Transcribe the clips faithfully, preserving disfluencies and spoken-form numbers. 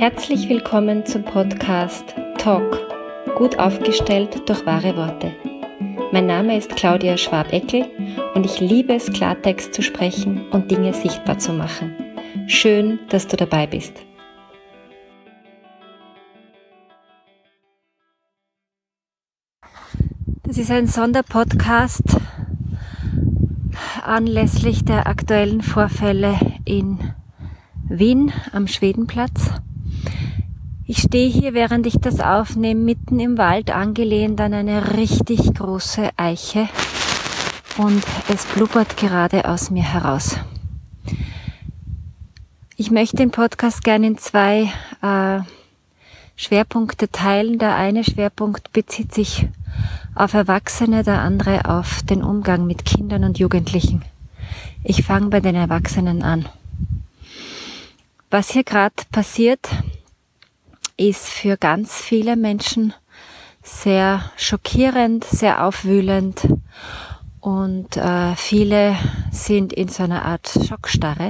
Herzlich willkommen zum Podcast Talk, gut aufgestellt durch wahre Worte. Mein Name ist Claudia Schwab-Eckel und ich liebe es, Klartext zu sprechen und Dinge sichtbar zu machen. Schön, dass du dabei bist. Das ist ein Sonderpodcast anlässlich der aktuellen Vorfälle in Wien am Schwedenplatz. Ich stehe hier, während ich das aufnehme, mitten im Wald, angelehnt an eine richtig große Eiche und es blubbert gerade aus mir heraus. Ich möchte den Podcast gerne in zwei äh, Schwerpunkte teilen. Der eine Schwerpunkt bezieht sich auf Erwachsene, der andere auf den Umgang mit Kindern und Jugendlichen. Ich fange bei den Erwachsenen an. Was hier gerade passiert, ist für ganz viele Menschen sehr schockierend, sehr aufwühlend und äh, viele sind in so einer Art Schockstarre.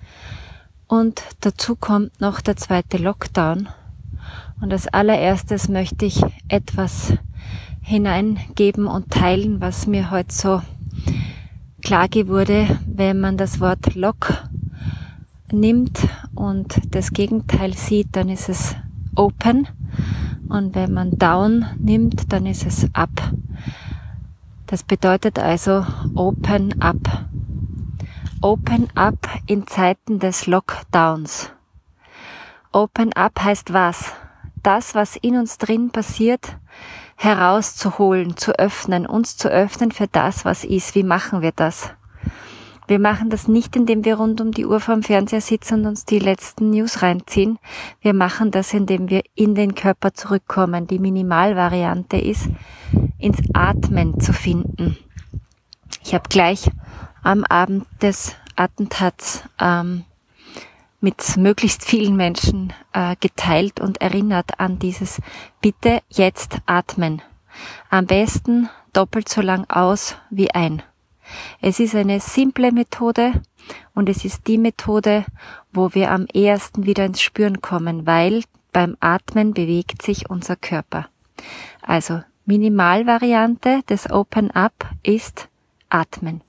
Und dazu kommt noch der zweite Lockdown. Und als allererstes möchte ich etwas hineingeben und teilen, was mir heute so klar geworden, wenn man das Wort Lock nimmt und das Gegenteil sieht, dann ist es Open, und wenn man Down nimmt, dann ist es Up. Das bedeutet also Open Up. Open Up in Zeiten des Lockdowns. Open Up heißt was? Das, was in uns drin passiert, herauszuholen, zu öffnen, uns zu öffnen für das, was ist. Wie machen wir das? Wir machen das nicht, indem wir rund um die Uhr vorm Fernseher sitzen und uns die letzten News reinziehen. Wir machen das, indem wir in den Körper zurückkommen. Die Minimalvariante ist, ins Atmen zu finden. Ich habe gleich am Abend des Attentats ähm, mit möglichst vielen Menschen äh, geteilt und erinnert an dieses Bitte jetzt atmen. Am besten doppelt so lang aus wie ein. Es ist eine simple Methode und es ist die Methode, wo wir am ehesten wieder ins Spüren kommen, weil beim Atmen bewegt sich unser Körper. Also Minimalvariante des Open Up ist Atmen.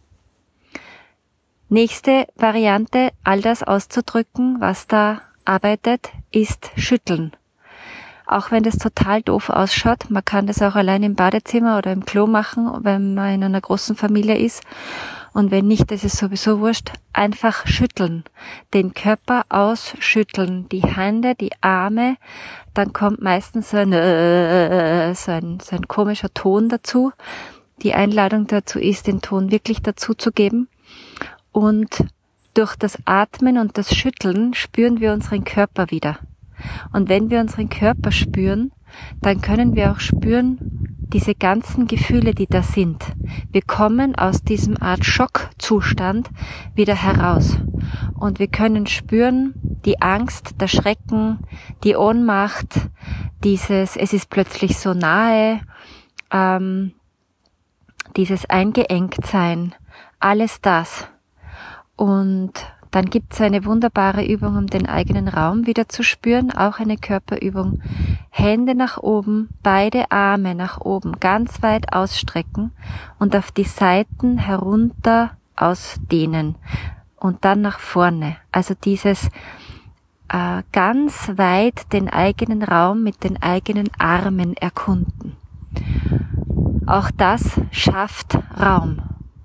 Nächste Variante, all das auszudrücken, was da arbeitet, ist Schütteln. Auch wenn das total doof ausschaut, man kann das auch allein im Badezimmer oder im Klo machen, wenn man in einer großen Familie ist. Und wenn nicht, das ist sowieso wurscht. Einfach schütteln, den Körper ausschütteln, die Hände, die Arme, dann kommt meistens so ein, äh, so ein, so ein komischer Ton dazu. Die Einladung dazu ist, den Ton wirklich dazu zu geben. Und durch das Atmen und das Schütteln spüren wir unseren Körper wieder. Und wenn wir unseren Körper spüren, dann können wir auch spüren, diese ganzen Gefühle, die da sind. Wir kommen aus diesem Art Schockzustand wieder heraus. Und wir können spüren, die Angst, der Schrecken, die Ohnmacht, dieses, es ist plötzlich so nahe, ähm, dieses Eingeengtsein, alles das. Und dann gibt es eine wunderbare Übung, um den eigenen Raum wieder zu spüren, auch eine Körperübung. Hände nach oben, beide Arme nach oben, ganz weit ausstrecken und auf die Seiten herunter ausdehnen und dann nach vorne. Also dieses äh, ganz weit den eigenen Raum mit den eigenen Armen erkunden. Auch das schafft Raum.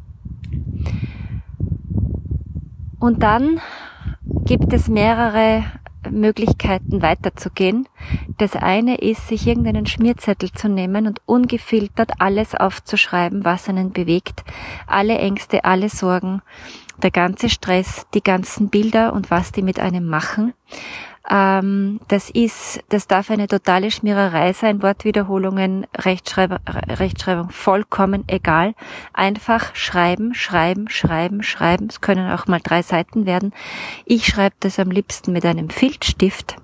Und dann gibt es mehrere Möglichkeiten weiterzugehen. Das eine ist, sich irgendeinen Schmierzettel zu nehmen und ungefiltert alles aufzuschreiben, was einen bewegt. Alle Ängste, alle Sorgen, der ganze Stress, die ganzen Bilder und was die mit einem machen. Ähm, das ist, das darf eine totale Schmiererei sein, Wortwiederholungen, Rechtschreib- Rechtschreibung, vollkommen egal. Einfach schreiben, schreiben, schreiben, schreiben. Es können auch mal drei Seiten werden. Ich schreibe das am liebsten mit einem Filzstift,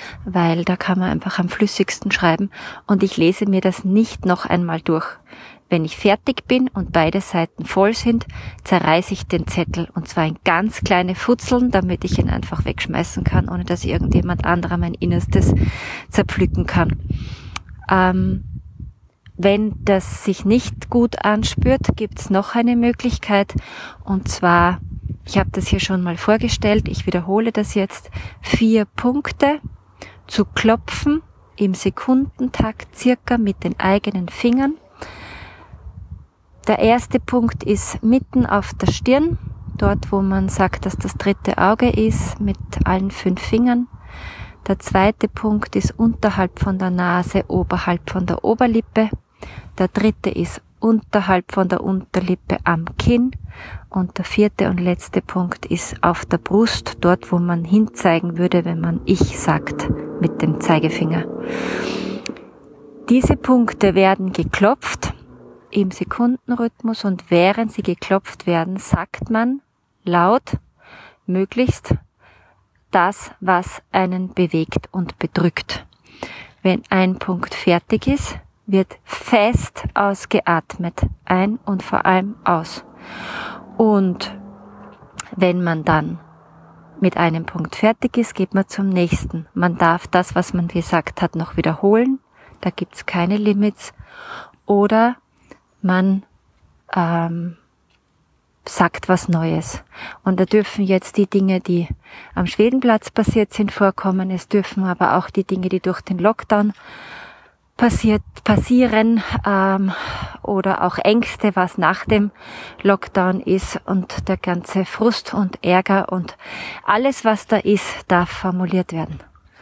weil da kann man einfach am flüssigsten schreiben und ich lese mir das nicht noch einmal durch. wenn ich fertig bin und beide Seiten voll sind, zerreiße ich den Zettel und zwar in ganz kleine Futzeln, damit ich ihn einfach wegschmeißen kann, ohne dass irgendjemand anderer mein Innerstes zerpflücken kann. Ähm, wenn das sich nicht gut anspürt, gibt es noch eine Möglichkeit und zwar, ich habe das hier schon mal vorgestellt, ich wiederhole das jetzt, vier Punkte zu klopfen im Sekundentakt circa mit den eigenen Fingern. Der erste Punkt ist mitten auf der Stirn, dort wo man sagt, dass das dritte Auge ist, mit allen fünf Fingern. Der zweite Punkt ist unterhalb von der Nase, oberhalb von der Oberlippe. Der dritte ist unterhalb von der Unterlippe am Kinn. Und der vierte und letzte Punkt ist auf der Brust, dort wo man hinzeigen würde, wenn man Ich sagt mit dem Zeigefinger. Diese Punkte werden geklopft im Sekundenrhythmus und während sie geklopft werden, sagt man laut, möglichst das, was einen bewegt und bedrückt. Wenn ein Punkt fertig ist, wird fest ausgeatmet, ein und vor allem aus. Und wenn man dann mit einem Punkt fertig ist, geht man zum nächsten. Man darf das, was man gesagt hat, noch wiederholen. Da gibt's keine Limits. Oder man ähm, sagt was Neues. Und da dürfen jetzt die Dinge, die am Schwedenplatz passiert sind, vorkommen. Es dürfen aber auch die Dinge, die durch den Lockdown passiert, passieren ähm, oder auch Ängste, was nach dem Lockdown ist und der ganze Frust und Ärger und alles, was da ist, darf formuliert werden.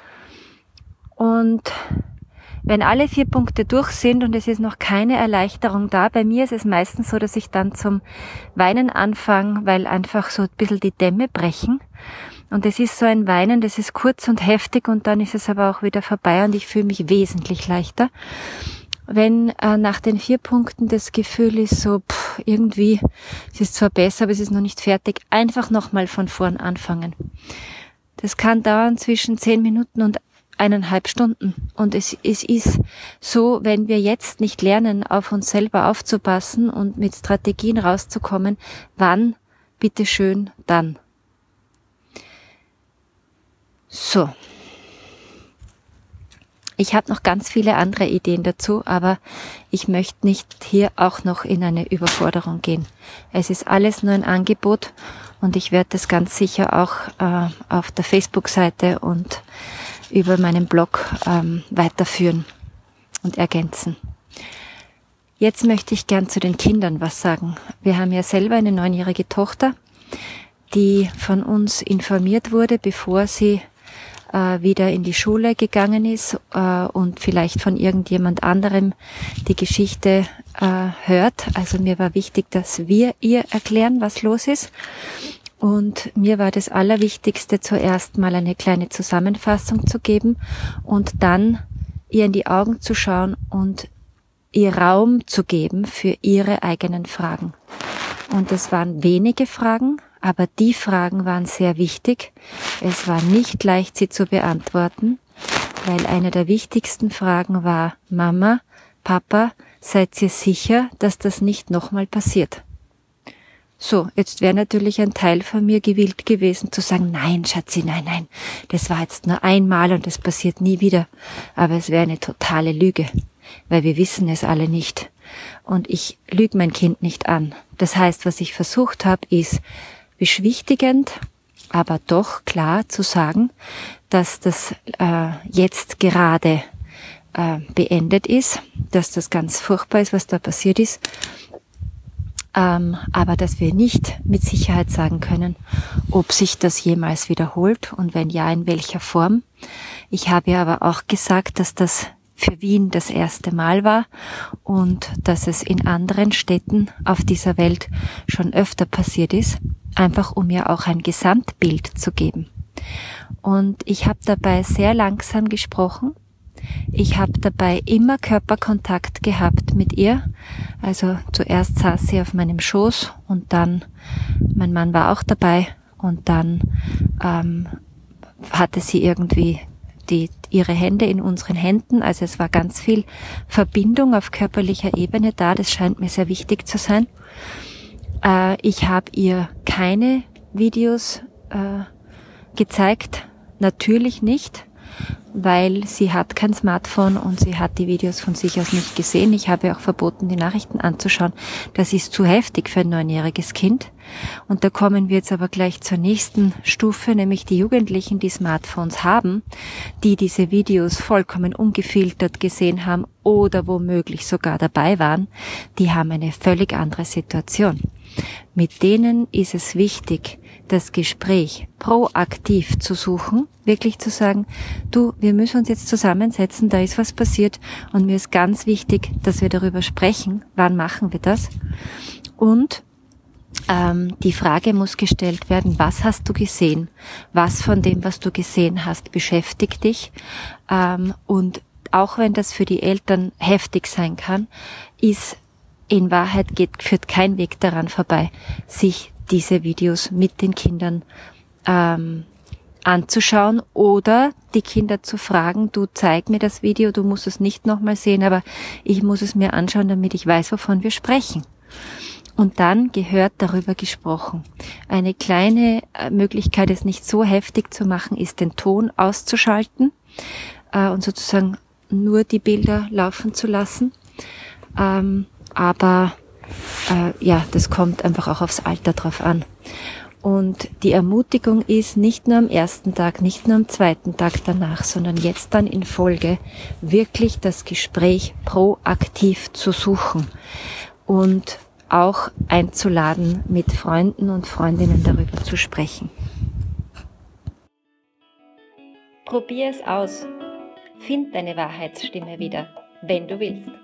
Und wenn alle vier Punkte durch sind und es ist noch keine Erleichterung da, bei mir ist es meistens so, dass ich dann zum Weinen anfange, weil einfach so ein bisschen die Dämme brechen. Und es ist so ein Weinen, das ist kurz und heftig und dann ist es aber auch wieder vorbei und ich fühle mich wesentlich leichter. Wenn äh, nach den vier Punkten das Gefühl ist so, pff, irgendwie, es ist zwar besser, aber es ist noch nicht fertig, einfach nochmal von vorn anfangen. Das kann dauern zwischen zehn Minuten und eineinhalb Stunden. Und es, es ist so, wenn wir jetzt nicht lernen, auf uns selber aufzupassen und mit Strategien rauszukommen, wann, bitteschön, dann. So. Ich habe noch ganz viele andere Ideen dazu, aber ich möchte nicht hier auch noch in eine Überforderung gehen. Es ist alles nur ein Angebot und ich werde das ganz sicher auch äh, auf der Facebook-Seite und über meinen Blog ähm, weiterführen und ergänzen. Jetzt möchte ich gern zu den Kindern was sagen. Wir haben ja selber eine neunjährige Tochter, die von uns informiert wurde, bevor sie äh, wieder in die Schule gegangen ist äh, und vielleicht von irgendjemand anderem die Geschichte äh, hört. Also mir war wichtig, dass wir ihr erklären, was los ist. Und mir war das Allerwichtigste, zuerst mal eine kleine Zusammenfassung zu geben und dann ihr in die Augen zu schauen und ihr Raum zu geben für ihre eigenen Fragen. Und es waren wenige Fragen, aber die Fragen waren sehr wichtig. Es war nicht leicht, sie zu beantworten, weil eine der wichtigsten Fragen war: Mama, Papa, seid ihr sicher, dass das nicht nochmal passiert? So, jetzt wäre natürlich ein Teil von mir gewillt gewesen zu sagen, nein, Schatzi, nein, nein, das war jetzt nur einmal und das passiert nie wieder. Aber es wäre eine totale Lüge, weil wir wissen es alle nicht. Und ich lüge mein Kind nicht an. Das heißt, was ich versucht habe, ist beschwichtigend, aber doch klar zu sagen, dass das äh, jetzt gerade äh, beendet ist, dass das ganz furchtbar ist, was da passiert ist. Ähm, aber dass wir nicht mit Sicherheit sagen können, ob sich das jemals wiederholt und wenn ja, in welcher Form. Ich habe ja aber auch gesagt, dass das für Wien das erste Mal war und dass es in anderen Städten auf dieser Welt schon öfter passiert ist, einfach um ihr auch ein Gesamtbild zu geben. Und ich habe dabei sehr langsam gesprochen. Ich habe dabei immer Körperkontakt gehabt mit ihr. Also zuerst saß sie auf meinem Schoß und dann, mein Mann war auch dabei und dann ähm, hatte sie irgendwie die, ihre Hände in unseren Händen. Also es war ganz viel Verbindung auf körperlicher Ebene da. Das scheint mir sehr wichtig zu sein. Äh, ich habe ihr keine Videos äh, gezeigt. Natürlich nicht, weil sie hat kein Smartphone und sie hat die Videos von sich aus nicht gesehen. Ich habe auch verboten, die Nachrichten anzuschauen. Das ist zu heftig für ein neunjähriges Kind. Und da kommen wir jetzt aber gleich zur nächsten Stufe, nämlich die Jugendlichen, die Smartphones haben, die diese Videos vollkommen ungefiltert gesehen haben oder womöglich sogar dabei waren. Die haben eine völlig andere Situation. Mit denen ist es wichtig, das Gespräch proaktiv zu suchen, wirklich zu sagen, du, wir müssen uns jetzt zusammensetzen, da ist was passiert und mir ist ganz wichtig, dass wir darüber sprechen, wann machen wir das? Und ähm, die Frage muss gestellt werden, was hast du gesehen? Was von dem, was du gesehen hast, beschäftigt dich? Ähm, und auch wenn das für die Eltern heftig sein kann, ist in Wahrheit geht, führt kein Weg daran vorbei, sich diese Videos mit den Kindern ähm, anzuschauen oder die Kinder zu fragen, du zeig mir das Video, du musst es nicht nochmal sehen, aber ich muss es mir anschauen, damit ich weiß, wovon wir sprechen. Und dann gehört darüber gesprochen. Eine kleine Möglichkeit, es nicht so heftig zu machen, ist den Ton auszuschalten äh, und sozusagen nur die Bilder laufen zu lassen. Ähm, aber äh, ja, das kommt einfach auch aufs Alter drauf an. Und die Ermutigung ist nicht nur am ersten Tag, nicht nur am zweiten Tag danach, sondern jetzt dann in Folge wirklich das Gespräch proaktiv zu suchen und auch einzuladen, mit Freunden und Freundinnen darüber zu sprechen. Probier es aus. Find deine Wahrheitsstimme wieder, wenn du willst.